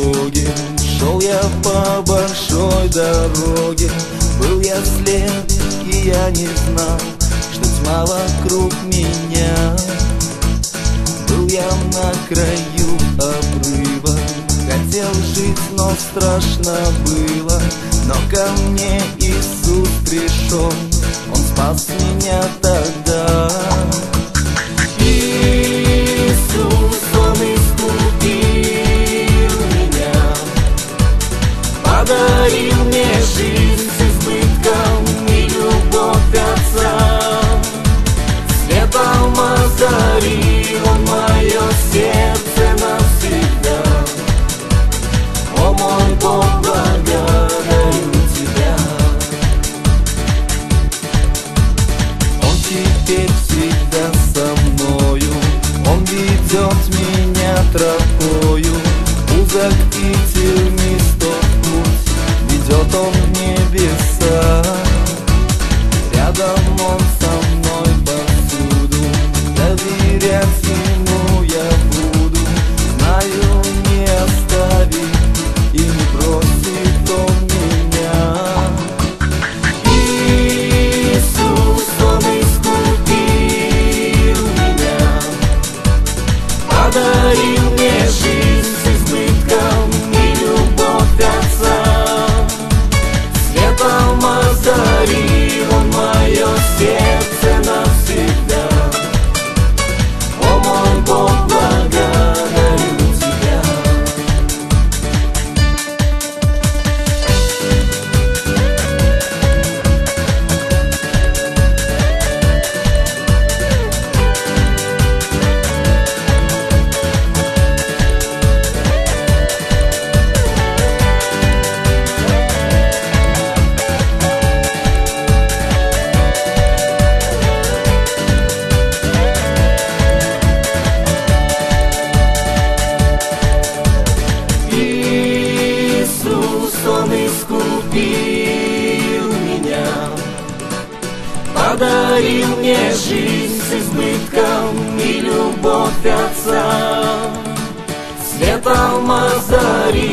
дороге. Шел я по большой дороге, был я слеп, и я не знал, что тьма вокруг меня. Был я на краю обрыва, хотел жить, но страшно было. Но ко мне Иисус пришел, Он спас меня тогда. Иисус, Он искупил меня, подарил мне жизнь с избытком и любовь Отца. Светом озарил Он мое сердце навсегда. О мой Бог, благодарю Тебя. Он теперь всегда со мною, Он ведет меня тропою. Узок и тернистов путь ведет Он в небеса. Рядом Он со мной повсюду, доверять Ему я буду. Знаю, не оставит и не бросит Он меня. Иисус, Он искупил меня, подарил мне жизнь с избытком и любовь Отца. Светом озарил Он мое сердце навсегда. О мой Бог, благодарю Тебя. Он искупил меня, подарил мне жизнь с избытком и любовь Отца. Светом озарил